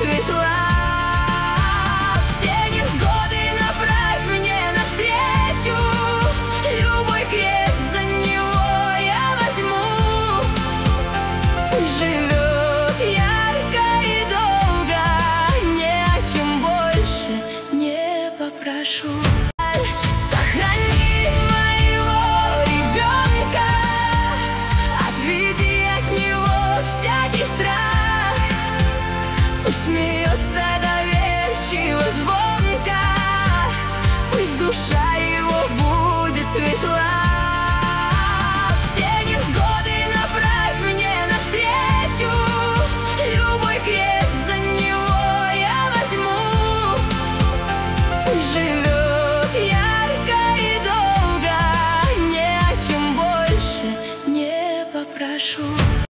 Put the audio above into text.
светла. Все невзгоды направь мне навстречу, любой крест за него я возьму. Пусть живет ярко и долго, ни о чем больше не попрошу. Сохрани моего ребенка, отведи от него всякий страх. Пусть смеется доверчиво, звонко, пусть душа его будет светла. Все невзгоды направь мне навстречу, любой крест за него я возьму. Пусть живет ярко и долго, ни о чем больше не попрошу.